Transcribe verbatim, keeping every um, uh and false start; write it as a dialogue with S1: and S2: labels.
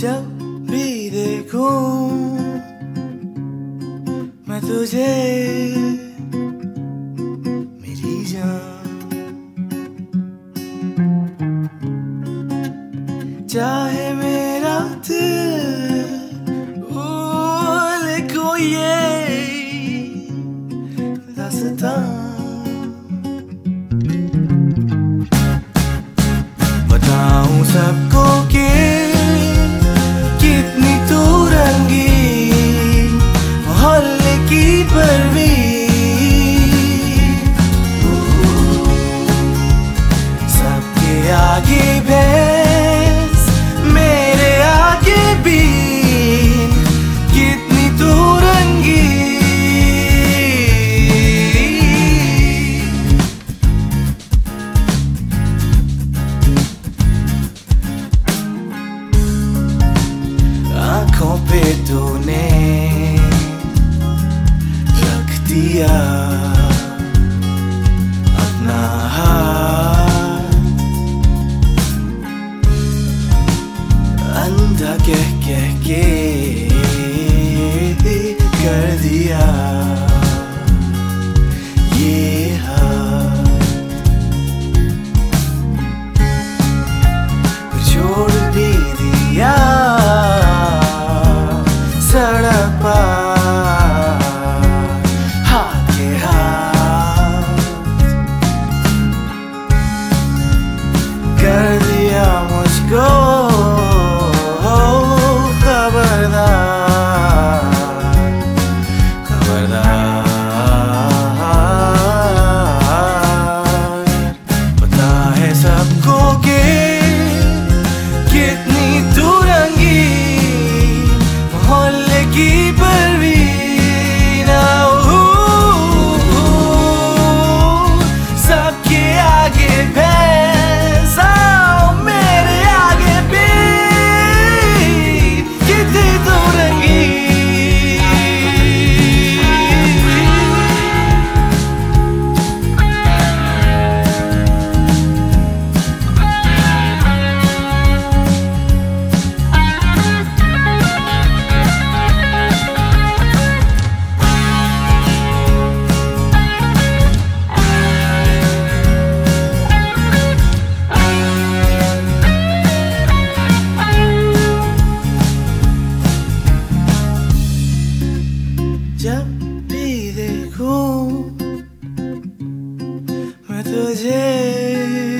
S1: जब भी देखूं मैं तुझे मेरी जान, चाहे मेरा दिल लिखो ये दास्तां, बताऊं सबको कि कितनी तू रंगीन, मोहल्ले की परवीन, सबके आगे भैंस मेरे आगे बीन, कितनी तू रंगीन। आँखों पे तूने रख दिया अपना हाथ, अंधा कह कह के कर दिया ये हाथ, छोड़ भी दिया सड़क पार हाथ के हाथ, कर दिया मुझको खबरदार खबरदार, पता है सबको कि कितनी तू रंगीन, मोहल्ले की परवीन, सबके आगे भैंस मेरे आगे बीन, कितनी तू रंगीन। जब भी देखूं मैं तुझे